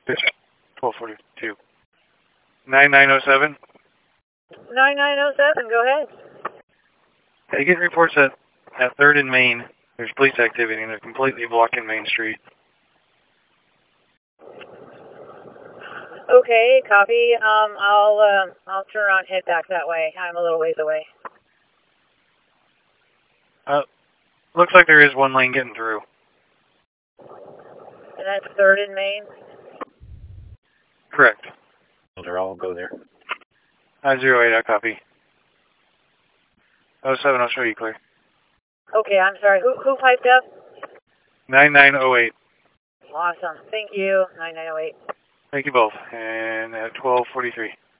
1242. 9907. 9907, go ahead. They get reports that at 3rd and Main, there's police activity and they're completely blocking Main Street. Okay, copy. I'll turn around and head back that way. I'm a little ways away. Looks like there is one lane getting through. And that's 3rd and Main? Correct. I'll go there. 08, I copy. 07, I'll show you clear. Okay, I'm sorry. Who piped up? 9908. Awesome. Thank you. 9908. Thank you both. And at 1243.